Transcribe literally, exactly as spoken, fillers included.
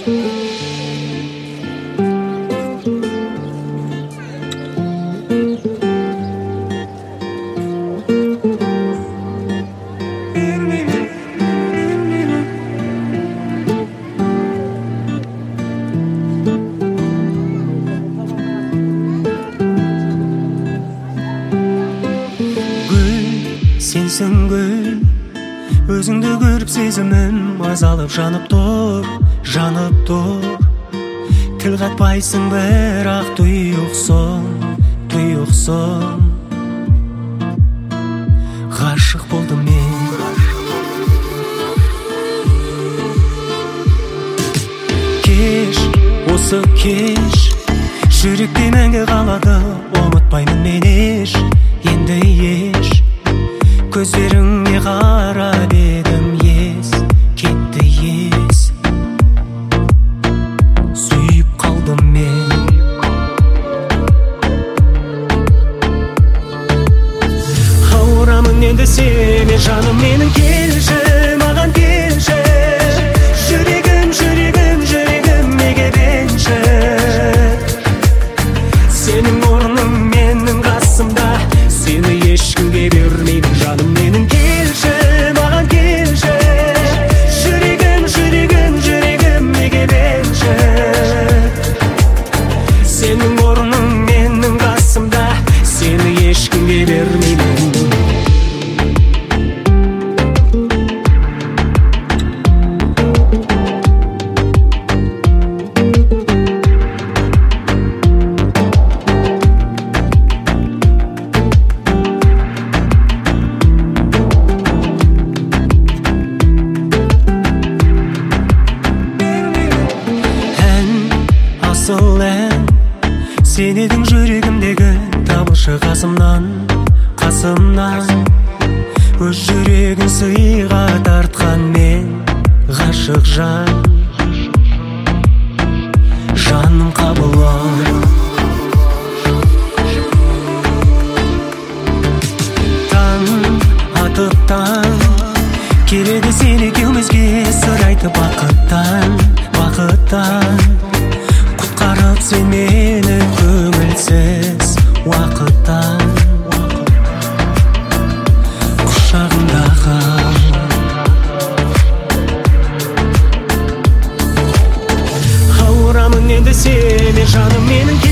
Сенсің гүл, өзіңді көріп сезімім азалып жанып тұр, жанып тұр. Тіл қатпайсың бірақ тұйықсың, тұйықсың. Ғашық болдым мен. Кеш, осы кеш, жүректе мәңгі қалады, ұмытпаймын мен еш, енді еш. Көздеріңе қарап едім, ес, кетті ес. Сүйіп қалдым мен. Ауырамын енді сене жаным менің, келші, маған келші. Жүрегім, жүрегім, жүрегім неге бенші. Сенің орның менің қасымда, сені ешкімге бермеймін жаным менің, келші, маған келші. Жүрегім, жүрегім, жүрегім неге бенші. Сенің орның менің қасымда, сені ешкімге бермеймін. Сен едің жүрегімдегі табылшы қасымнан, қасымнан. Өз жүрегін сыйға тартқан мен, ғашық жан. Жаным қабыл ал. Таң атып таң, келеді сен екеумізге сыр айтып бақыттан, бақыттан. Құтқарып сен мені көңілсіз уақыттан, құшағында қал. Ауырамын енді сене жаным менің.